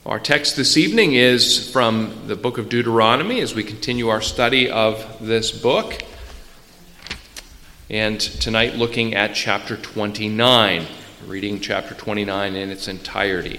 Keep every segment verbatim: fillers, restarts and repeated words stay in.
Our text this evening is from the book of Deuteronomy as we continue our study of this book. And tonight looking at chapter twenty-nine, reading chapter twenty-nine in its entirety.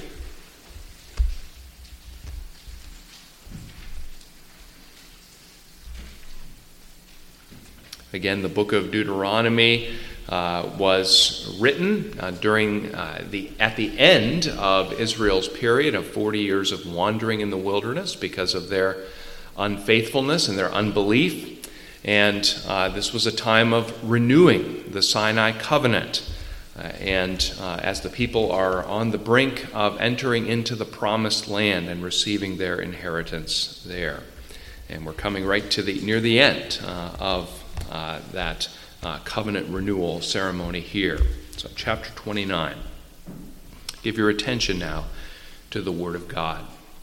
Again, the book of Deuteronomy uh, was written uh, during uh, the at the end of Israel's period of forty years of wandering in the wilderness because of their unfaithfulness and their unbelief. And uh, this was a time of renewing the Sinai covenant. Uh, and uh, as the people are on the brink of entering into the promised land and receiving their inheritance there. And we're coming right to the near the end uh, of uh, that uh, covenant renewal ceremony here. So chapter twenty-nine. Give your attention now to the Word of God.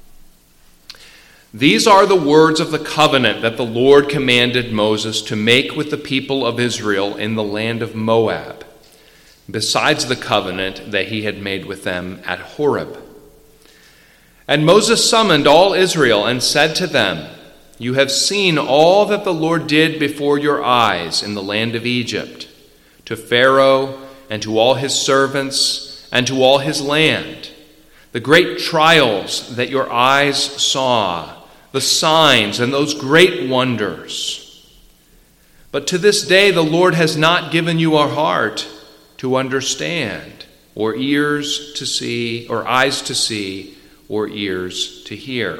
These are the words of the covenant that the Lord commanded Moses to make with the people of Israel in the land of Moab, besides the covenant that he had made with them at Horeb. And Moses summoned all Israel and said to them, "You have seen all that the Lord did before your eyes in the land of Egypt, to Pharaoh and to all his servants and to all his land, the great trials that your eyes saw, the signs and those great wonders. But to this day the Lord has not given you a heart to understand, or ears to see, or eyes to see, or ears to hear.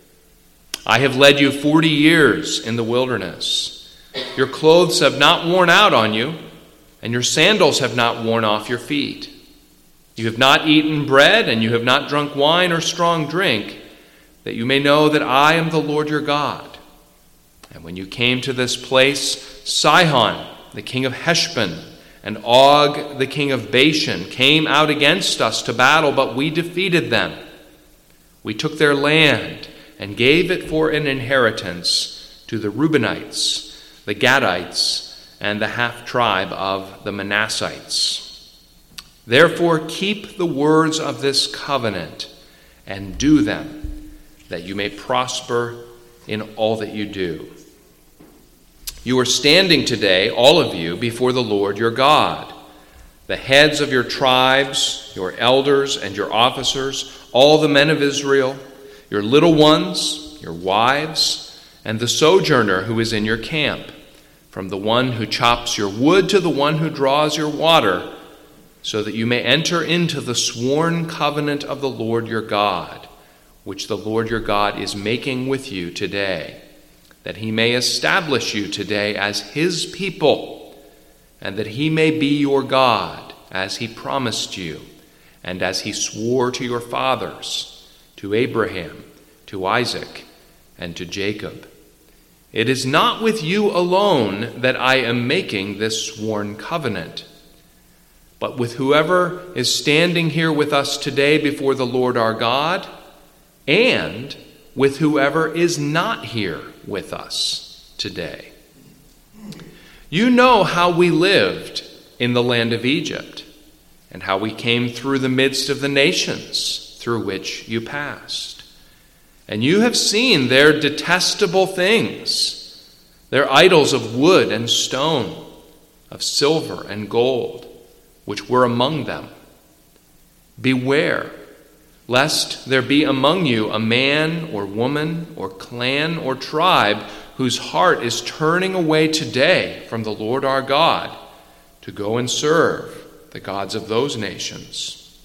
I have led you forty years in the wilderness. Your clothes have not worn out on you, and your sandals have not worn off your feet. You have not eaten bread, and you have not drunk wine or strong drink, that you may know that I am the Lord your God. And when you came to this place, Sihon, the king of Heshbon, and Og, the king of Bashan, came out against us to battle, but we defeated them. We took their land and gave it for an inheritance to the Reubenites, the Gadites, and the half-tribe of the Manassites. Therefore keep the words of this covenant and do them, that you may prosper in all that you do. You are standing today, all of you, before the Lord your God, the heads of your tribes, your elders and your officers, all the men of Israel, your little ones, your wives, and the sojourner who is in your camp, from the one who chops your wood to the one who draws your water, so that you may enter into the sworn covenant of the Lord your God, which the Lord your God is making with you today, that he may establish you today as his people, and that he may be your God, as he promised you, and as he swore to your fathers, to Abraham, to Isaac, and to Jacob. It is not with you alone that I am making this sworn covenant, but with whoever is standing here with us today before the Lord our God, and with whoever is not here with us today. You know how we lived in the land of Egypt, and how we came through the midst of the nations through which you passed. And you have seen their detestable things, their idols of wood and stone, of silver and gold, which were among them. Beware, lest there be among you a man or woman or clan or tribe whose heart is turning away today from the Lord our God to go and serve the gods of those nations.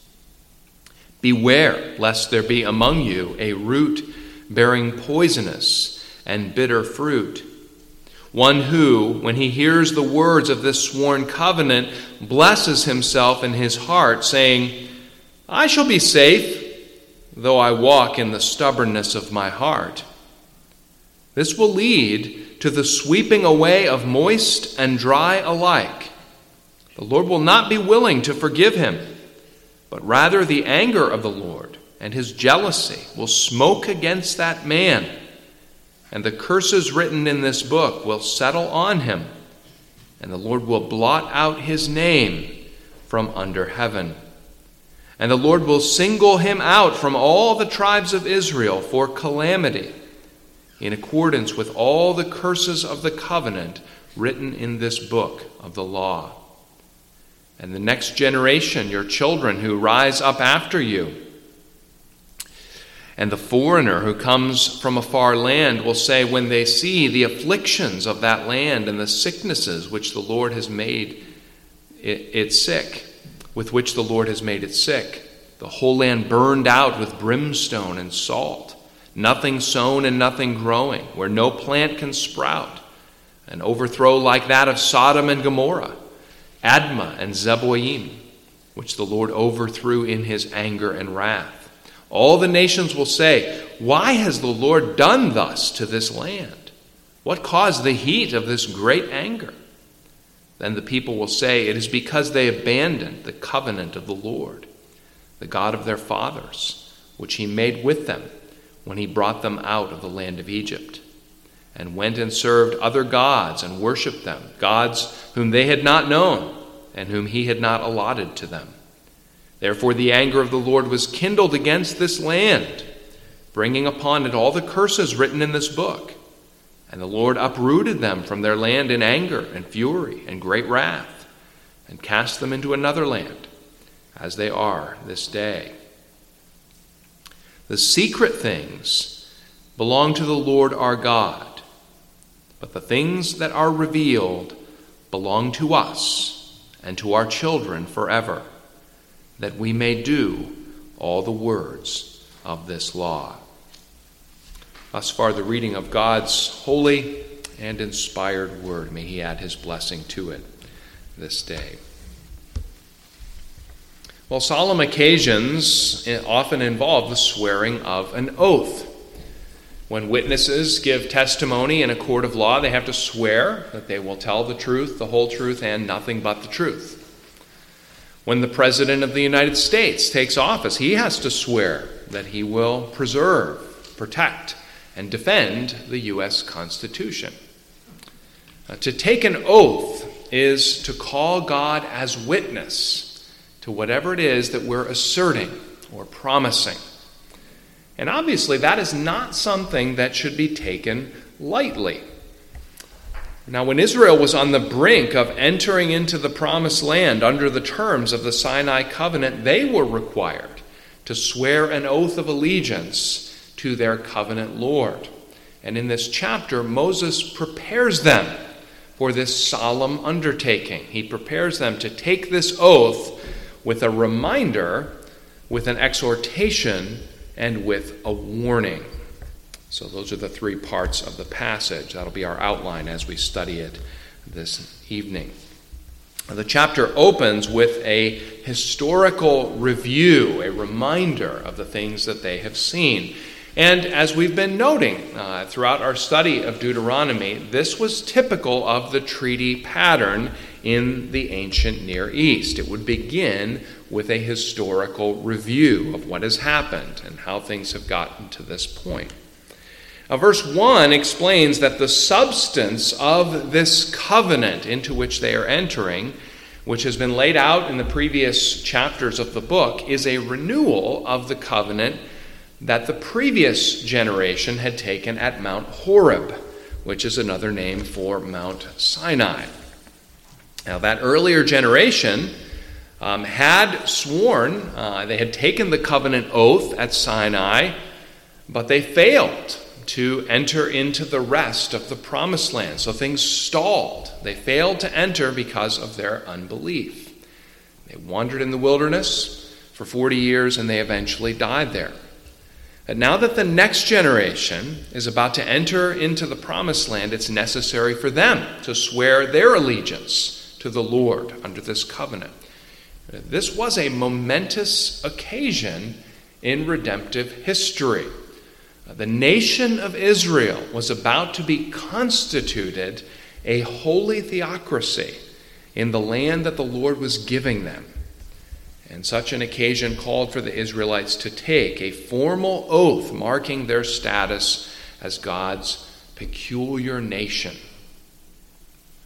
Beware, lest there be among you a root bearing poisonous and bitter fruit, one who, when he hears the words of this sworn covenant, blesses himself in his heart, saying, I shall be safe, though I walk in the stubbornness of my heart. This will lead to the sweeping away of moist and dry alike. The Lord will not be willing to forgive him, but rather the anger of the Lord and his jealousy will smoke against that man, and the curses written in this book will settle on him, and the Lord will blot out his name from under heaven. And the Lord will single him out from all the tribes of Israel for calamity, in accordance with all the curses of the covenant written in this book of the law. And the next generation, your children who rise up after you, and the foreigner who comes from a far land will say, when they see the afflictions of that land and the sicknesses which the Lord has made it, it sick, with which the Lord has made it sick, the whole land burned out with brimstone and salt, nothing sown and nothing growing, where no plant can sprout, an overthrow like that of Sodom and Gomorrah, Admah and Zeboim, which the Lord overthrew in his anger and wrath. All the nations will say, why has the Lord done thus to this land? What caused the heat of this great anger? Then the people will say, it is because they abandoned the covenant of the Lord, the God of their fathers, which he made with them when he brought them out of the land of Egypt, and went and served other gods and worshipped them, gods whom they had not known and whom he had not allotted to them. Therefore the anger of the Lord was kindled against this land, bringing upon it all the curses written in this book. And the Lord uprooted them from their land in anger and fury and great wrath, and cast them into another land, as they are this day. The secret things belong to the Lord our God, but the things that are revealed belong to us and to our children forever, that we may do all the words of this law. Thus far, the reading of God's holy and inspired word. May he add his blessing to it this day. Well, solemn occasions often involve the swearing of an oath. When witnesses give testimony in a court of law, they have to swear that they will tell the truth, the whole truth, and nothing but the truth. When the President of the United States takes office, he has to swear that he will preserve, protect, and defend the U S Constitution. Uh, to take an oath is to call God as witness to whatever it is that we're asserting or promising. And obviously that is not something that should be taken lightly. Now, when Israel was on the brink of entering into the promised land under the terms of the Sinai covenant, they were required to swear an oath of allegiance to their covenant Lord. And in this chapter, Moses prepares them for this solemn undertaking. He prepares them to take this oath with a reminder, with an exhortation, and with a warning. So those are the three parts of the passage. That'll be our outline as we study it this evening. The chapter opens with a historical review, a reminder of the things that they have seen. And as we've been noting uh, throughout our study of Deuteronomy, this was typical of the treaty pattern in the ancient Near East. It would begin with a historical review of what has happened and how things have gotten to this point. Now, verse one explains that the substance of this covenant into which they are entering, which has been laid out in the previous chapters of the book, is a renewal of the covenant that the previous generation had taken at Mount Horeb, which is another name for Mount Sinai. Now, that earlier generation um, had sworn, uh, they had taken the covenant oath at Sinai, but they failed to enter into the rest of the promised land. So things stalled. They failed to enter because of their unbelief. They wandered in the wilderness for forty years and they eventually died there. And now that the next generation is about to enter into the promised land, it's necessary for them to swear their allegiance to the Lord under this covenant. This was a momentous occasion in redemptive history. The nation of Israel was about to be constituted a holy theocracy in the land that the Lord was giving them. And such an occasion called for the Israelites to take a formal oath marking their status as God's peculiar nation.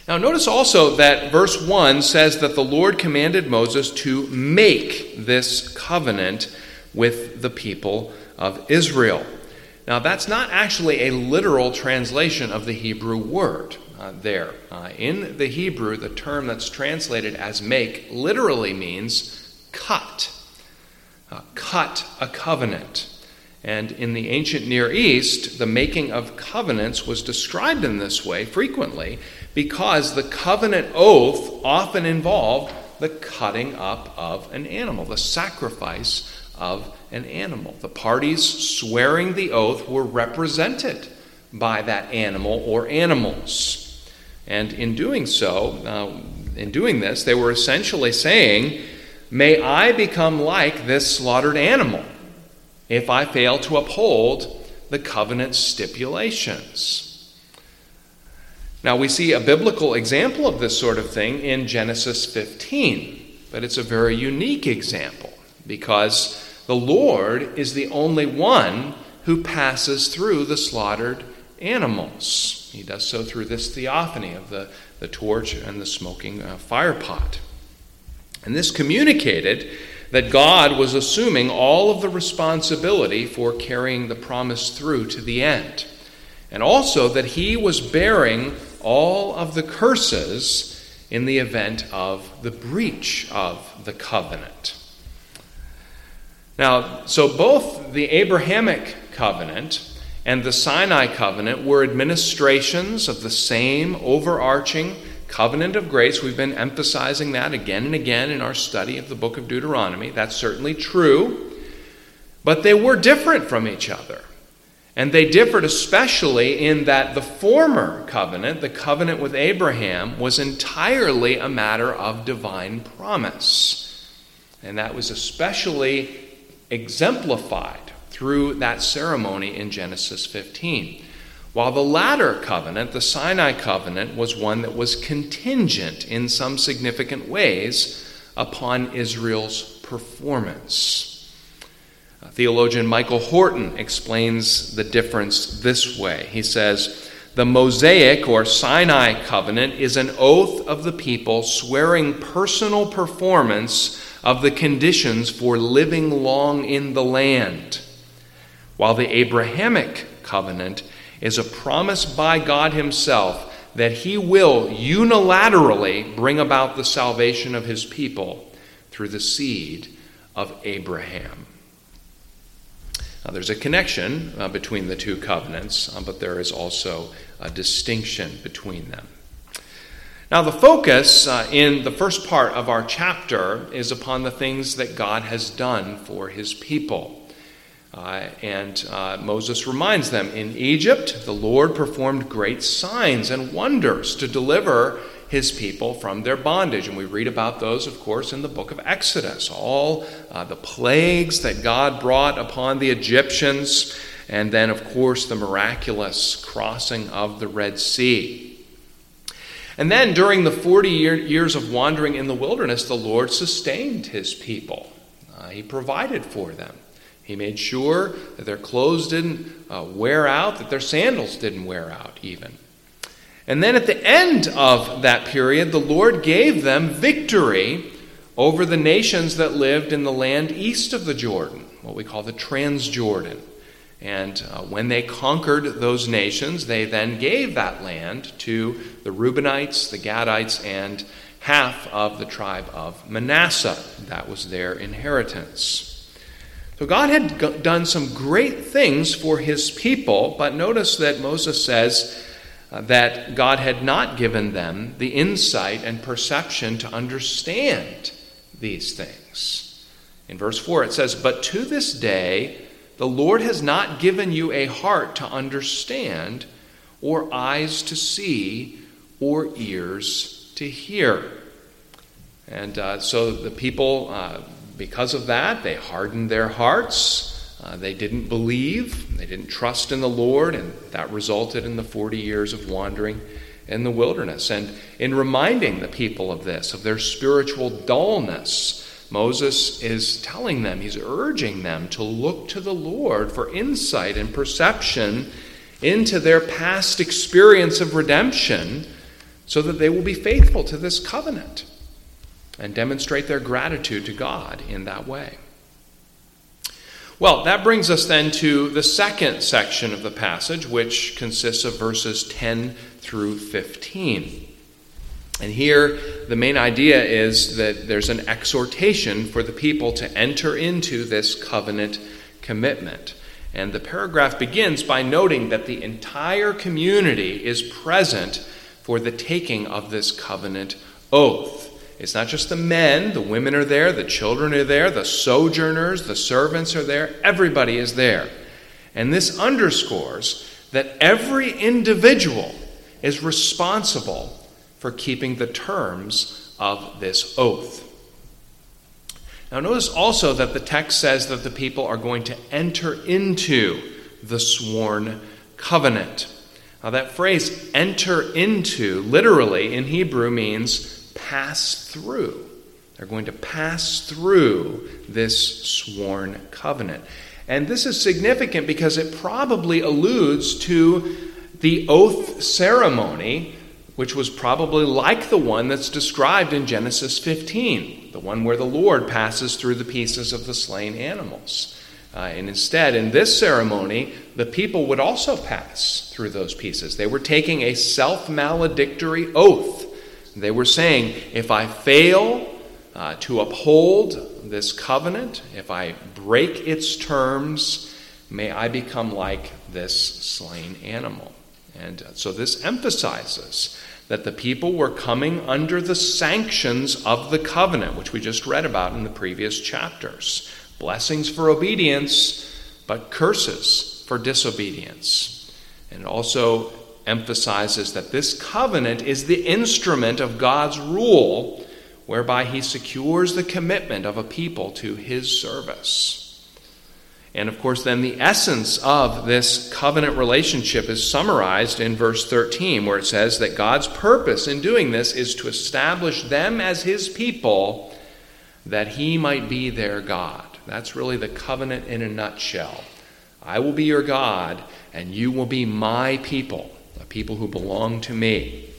Now notice also that verse one says that the Lord commanded Moses to make this covenant with the people of Israel. Now that's not actually a literal translation of the Hebrew word uh, there. Uh, in the Hebrew, the term that's translated as make literally means cut. Uh, cut a covenant. And in the ancient Near East, the making of covenants was described in this way frequently because the covenant oath often involved the cutting up of an animal, the sacrifice of an animal. The parties swearing the oath were represented by that animal or animals. And in doing so, uh, in doing this, they were essentially saying, "May I become like this slaughtered animal if I fail to uphold the covenant stipulations." Now we see a biblical example of this sort of thing in Genesis fifteen, but it's a very unique example because the Lord is the only one who passes through the slaughtered animals. He does so through this theophany of the, the torch and the smoking uh, fire pot. And this communicated that God was assuming all of the responsibility for carrying the promise through to the end. And also that he was bearing all of the curses in the event of the breach of the covenant. Now, so both the Abrahamic covenant and the Sinai covenant were administrations of the same overarching covenant of grace. We've been emphasizing that again and again in our study of the book of Deuteronomy. That's certainly true. But they were different from each other. And they differed especially in that the former covenant, the covenant with Abraham, was entirely a matter of divine promise. And that was especially exemplified through that ceremony in Genesis fifteen. While the latter covenant, the Sinai covenant, was one that was contingent in some significant ways upon Israel's performance. Theologian Michael Horton explains the difference this way. He says, "The Mosaic or Sinai covenant is an oath of the people swearing personal performance of the conditions for living long in the land, while the Abrahamic covenant is a promise by God himself that he will unilaterally bring about the salvation of his people through the seed of Abraham." Now, there's a connection uh, between the two covenants, uh, but there is also a distinction between them. Now, the focus uh, in the first part of our chapter is upon the things that God has done for his people. Uh, and uh, Moses reminds them, in Egypt, the Lord performed great signs and wonders to deliver his people from their bondage. And we read about those, of course, in the book of Exodus. All uh, the plagues that God brought upon the Egyptians, and then, of course, the miraculous crossing of the Red Sea. And then, during the forty year, years of wandering in the wilderness, the Lord sustained his people. Uh, he provided for them. He made sure that their clothes didn't uh, wear out, that their sandals didn't wear out even. And then at the end of that period, the Lord gave them victory over the nations that lived in the land east of the Jordan, what we call the Transjordan. And uh, when they conquered those nations, they then gave that land to the Reubenites, the Gadites, and half of the tribe of Manasseh. That was their inheritance. So God had g- done some great things for his people, but notice that Moses says uh, that God had not given them the insight and perception to understand these things. In verse four it says, "But to this day the Lord has not given you a heart to understand, or eyes to see, or ears to hear." And uh, so the people, uh, because of that, they hardened their hearts. Uh, they didn't believe. They didn't trust in the Lord, and that resulted in the forty years of wandering in the wilderness. And in reminding the people of this, of their spiritual dullness, Moses is telling them, he's urging them to look to the Lord for insight and perception into their past experience of redemption, so that they will be faithful to this covenant and demonstrate their gratitude to God in that way. Well, that brings us then to the second section of the passage, which consists of verses ten through fifteen. And here, the main idea is that there's an exhortation for the people to enter into this covenant commitment. And the paragraph begins by noting that the entire community is present for the taking of this covenant oath. It's not just the men, the women are there, the children are there, the sojourners, the servants are there, everybody is there. And this underscores that every individual is responsible for keeping the terms of this oath. Now notice also that the text says that the people are going to enter into the sworn covenant. Now that phrase, enter into, literally in Hebrew means pass through. They're going to pass through this sworn covenant. And this is significant because it probably alludes to the oath ceremony, which was probably like the one that's described in Genesis fifteen, the one where the Lord passes through the pieces of the slain animals. Uh, and instead, in this ceremony, the people would also pass through those pieces. They were taking a self-maledictory oath. They were saying, if I fail uh, to uphold this covenant, if I break its terms, may I become like this slain animal. And so this emphasizes that the people were coming under the sanctions of the covenant, which we just read about in the previous chapters. Blessings for obedience, but curses for disobedience. And also emphasizes that this covenant is the instrument of God's rule, whereby he secures the commitment of a people to his service. And of course, then the essence of this covenant relationship is summarized in verse thirteen, where it says that God's purpose in doing this is to establish them as his people, that he might be their God. That's really the covenant in a nutshell. I will be your God, and you will be my people, the people who belong to me.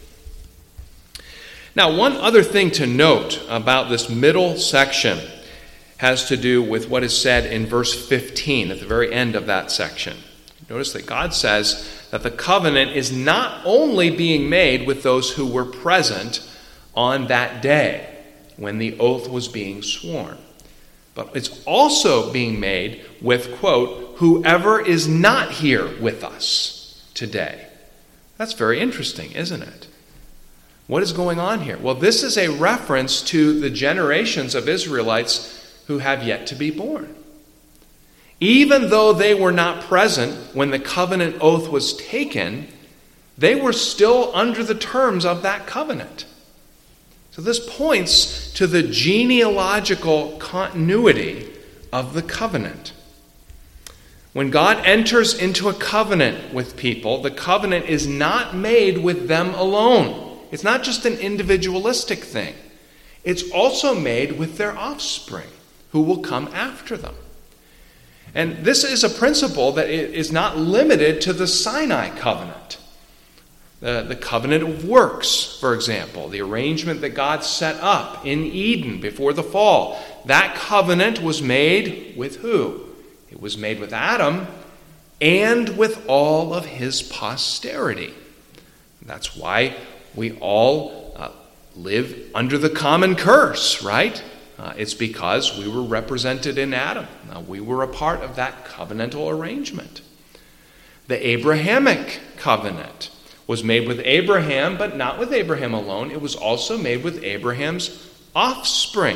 Now, one other thing to note about this middle section has to do with what is said in verse fifteen, at the very end of that section. Notice that God says that the covenant is not only being made with those who were present on that day when the oath was being sworn, but it's also being made with, quote, whoever is not here with us today. That's very interesting, isn't it? What is going on here? Well, this is a reference to the generations of Israelites who have yet to be born. Even though they were not present when the covenant oath was taken, they were still under the terms of that covenant. So this points to the genealogical continuity of the covenant. When God enters into a covenant with people, the covenant is not made with them alone. It's not just an individualistic thing. It's also made with their offspring, who will come after them. And this is a principle that is not limited to the Sinai covenant. The, the covenant of works, for example, the arrangement that God set up in Eden before the fall, that covenant was made with who? It was made with Adam and with all of his posterity. That's why we all uh, live under the common curse, right? Uh, it's because we were represented in Adam. Now, we were a part of that covenantal arrangement. The Abrahamic covenant was made with Abraham, but not with Abraham alone. It was also made with Abraham's offspring.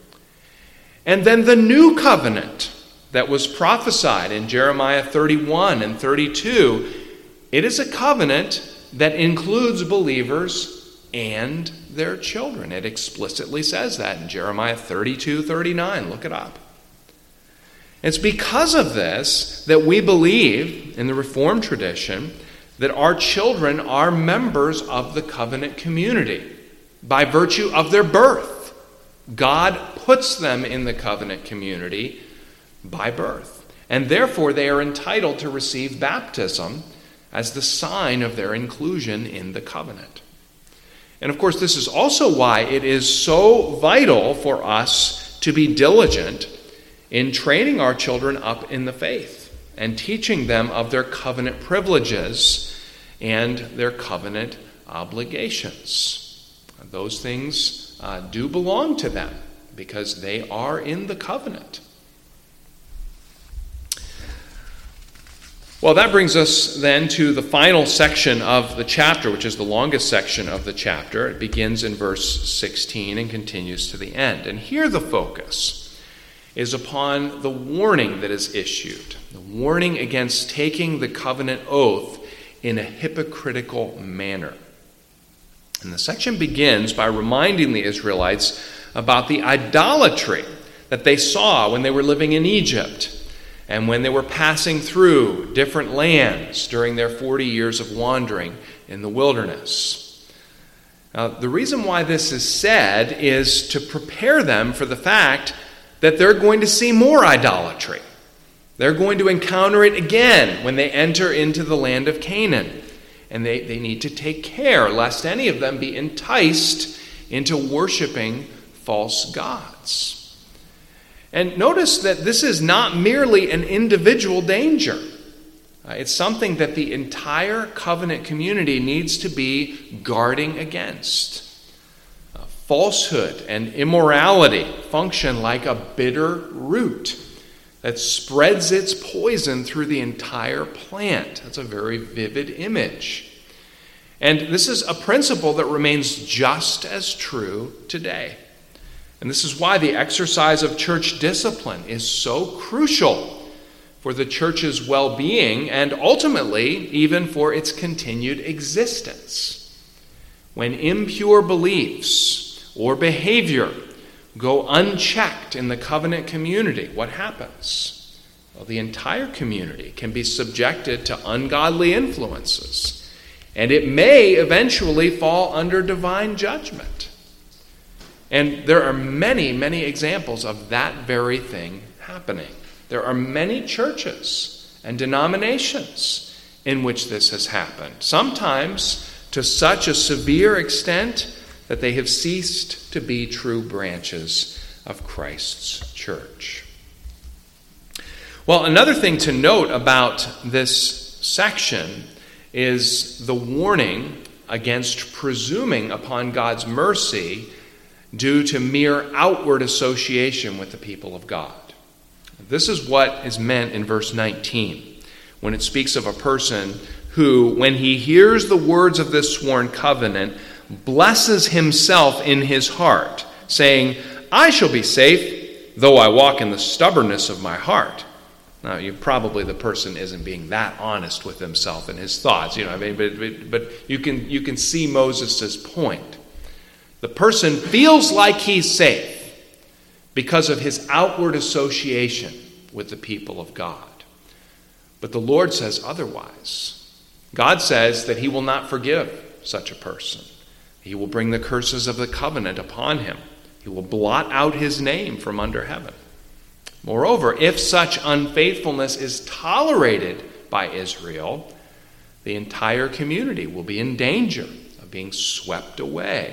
And then the new covenant that was prophesied in Jeremiah thirty-one and thirty-two, it is a covenant that includes believers and their children. It explicitly says that in Jeremiah thirty-two thirty-nine. Look it up. It's because of this that we believe in the Reformed tradition that our children are members of the covenant community by virtue of their birth. God puts them in the covenant community by birth, and therefore they are entitled to receive baptism as the sign of their inclusion in the covenant. And of course, this is also why it is so vital for us to be diligent in training our children up in the faith and teaching them of their covenant privileges and their covenant obligations. Those things uh, do belong to them because they are in the covenant. Well, that brings us then to the final section of the chapter, which is the longest section of the chapter. It begins in verse sixteen and continues to the end. And here the focus is upon the warning that is issued, the warning against taking the covenant oath in a hypocritical manner. And the section begins by reminding the Israelites about the idolatry that they saw when they were living in Egypt and when they were passing through different lands during their forty years of wandering in the wilderness. Now, the reason why this is said is to prepare them for the fact that they're going to see more idolatry. They're going to encounter it again when they enter into the land of Canaan. And they, they need to take care lest any of them be enticed into worshiping false gods. And notice that this is not merely an individual danger. Uh, it's something that the entire covenant community needs to be guarding against. Uh, falsehood and immorality function like a bitter root that spreads its poison through the entire plant. That's a very vivid image. And this is a principle that remains just as true today. And this is why the exercise of church discipline is so crucial for the church's well-being and ultimately even for its continued existence. When impure beliefs or behavior go unchecked in the covenant community, what happens? Well, the entire community can be subjected to ungodly influences, and it may eventually fall under divine judgment. And there are many, many examples of that very thing happening. There are many churches and denominations in which this has happened, sometimes to such a severe extent that they have ceased to be true branches of Christ's church. Well, another thing to note about this section is the warning against presuming upon God's mercy due to mere outward association with the people of God. This is what is meant in verse nineteen, when it speaks of a person who, when he hears the words of this sworn covenant, blesses himself in his heart, saying, I shall be safe, though I walk in the stubbornness of my heart. Now, you probably the person isn't being that honest with himself and his thoughts, you know. I mean, but but, but you can you can see Moses' point. The person feels like he's safe because of his outward association with the people of God. But the Lord says otherwise. God says that he will not forgive such a person. He will bring the curses of the covenant upon him. He will blot out his name from under heaven. Moreover, if such unfaithfulness is tolerated by Israel, the entire community will be in danger of being swept away.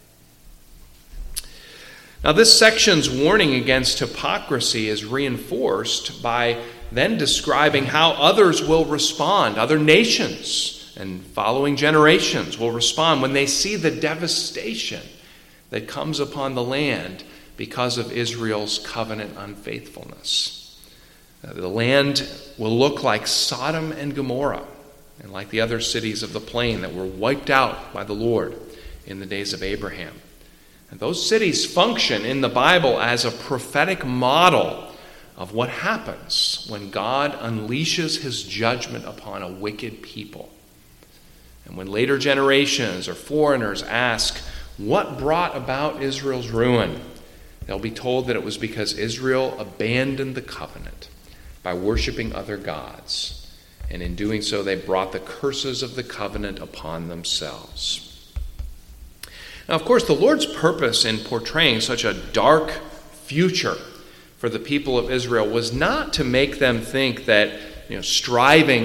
Now, this section's warning against hypocrisy is reinforced by then describing how others will respond, other nations and following generations will respond when they see the devastation that comes upon the land because of Israel's covenant unfaithfulness. The land will look like Sodom and Gomorrah and like the other cities of the plain that were wiped out by the Lord in the days of Abraham. And those cities function in the Bible as a prophetic model of what happens when God unleashes his judgment upon a wicked people. And when later generations or foreigners ask, what brought about Israel's ruin? They'll be told that it was because Israel abandoned the covenant by worshiping other gods. And in doing so, they brought the curses of the covenant upon themselves. Now, of course, the Lord's purpose in portraying such a dark future for the people of Israel was not to make them think that, you know, striving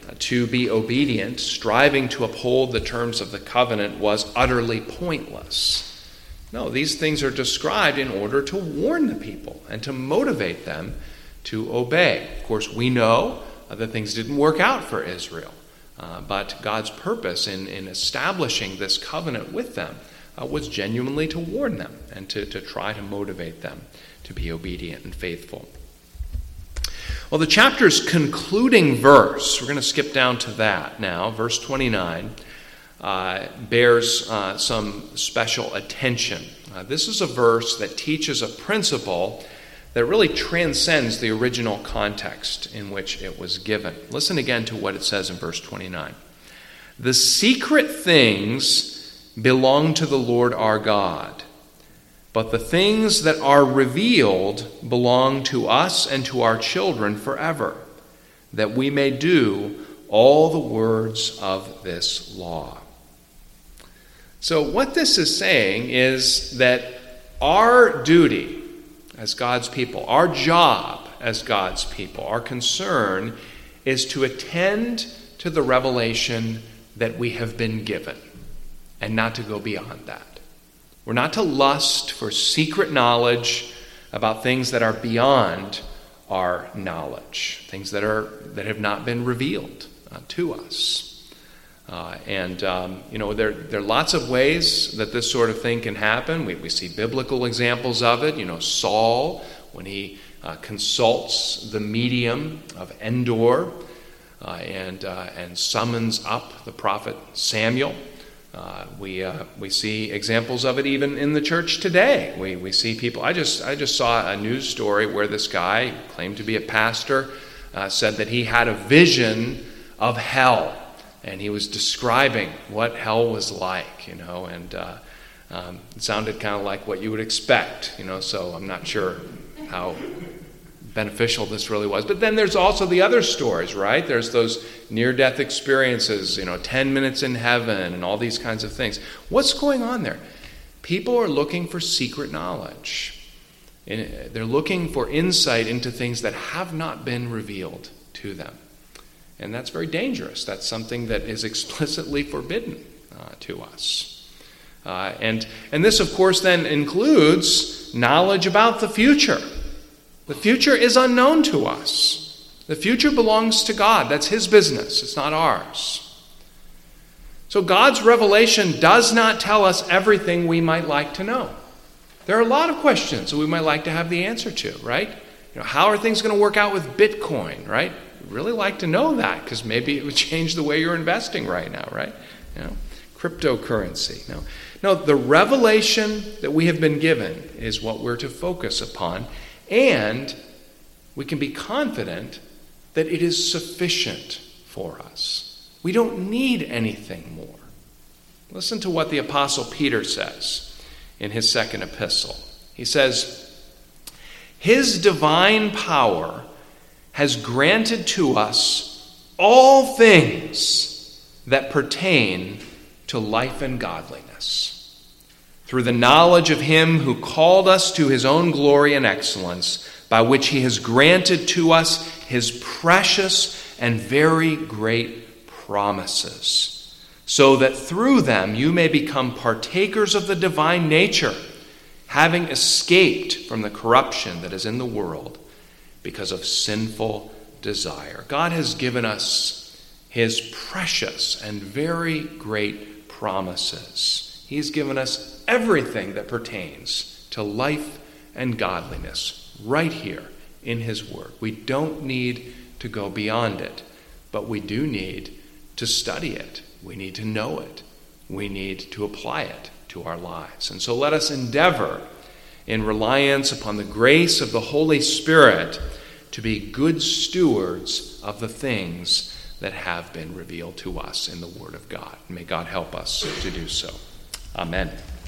to be obedient, striving to uphold the terms of the covenant, was utterly pointless. No, these things are described in order to warn the people and to motivate them to obey. Of course, we know uh, that things didn't work out for Israel, uh, but God's purpose in, in establishing this covenant with them uh, was genuinely to warn them and to, to try to motivate them to be obedient and faithful. Well, the chapter's concluding verse, we're going to skip down to that now, verse twenty-nine, uh, bears uh, some special attention. Uh, this is a verse that teaches a principle that really transcends the original context in which it was given. Listen again to what it says in verse twenty-nine. The secret things belong to the Lord our God, but the things that are revealed belong to us and to our children forever, that we may do all the words of this law. So what this is saying is that our duty as God's people, our job as God's people, our concern is to attend to the revelation that we have been given and not to go beyond that. We're not to lust for secret knowledge about things that are beyond our knowledge, things that are that have not been revealed uh, to us. Uh, and, um, you know, there, there are lots of ways that this sort of thing can happen. We, we see biblical examples of it. You know, Saul, when he uh, consults the medium of Endor uh, and, uh, and summons up the prophet Samuel. Uh, we uh, we see examples of it even in the church today. We we see people. I just I just saw a news story where this guy, claimed to be a pastor, uh, said that he had a vision of hell, and he was describing what hell was like. You know, and uh, um, it sounded kind of like what you would expect. You know, so I'm not sure how beneficial this really was. But then there's also the other stories, right? There's those near-death experiences, you know, ten minutes in heaven and all these kinds of things. What's going on there? People are looking for secret knowledge. They're looking for insight into things that have not been revealed to them. And that's very dangerous. That's something that is explicitly forbidden uh, to us. Uh, and, and this, of course, then includes knowledge about the future. The future is unknown to us. The future belongs to God. That's His business. It's not ours. So God's revelation does not tell us everything we might like to know. There are a lot of questions that we might like to have the answer to, right? You know, how are things going to work out with Bitcoin, right? We'd really like to know that because maybe it would change the way you're investing right now, right? You know, cryptocurrency. No, no, the revelation that we have been given is what we're to focus upon. And we can be confident that it is sufficient for us. We don't need anything more. Listen to what the Apostle Peter says in his second epistle. He says, His divine power has granted to us all things that pertain to life and godliness, through the knowledge of Him who called us to His own glory and excellence, by which He has granted to us His precious and very great promises, so that through them you may become partakers of the divine nature, having escaped from the corruption that is in the world because of sinful desire. God has given us His precious and very great promises. He's given us everything that pertains to life and godliness right here in His Word. We don't need to go beyond it, but we do need to study it. We need to know it. We need to apply it to our lives. And so let us endeavor, in reliance upon the grace of the Holy Spirit, to be good stewards of the things that have been revealed to us in the Word of God. May God help us to do so. Amen.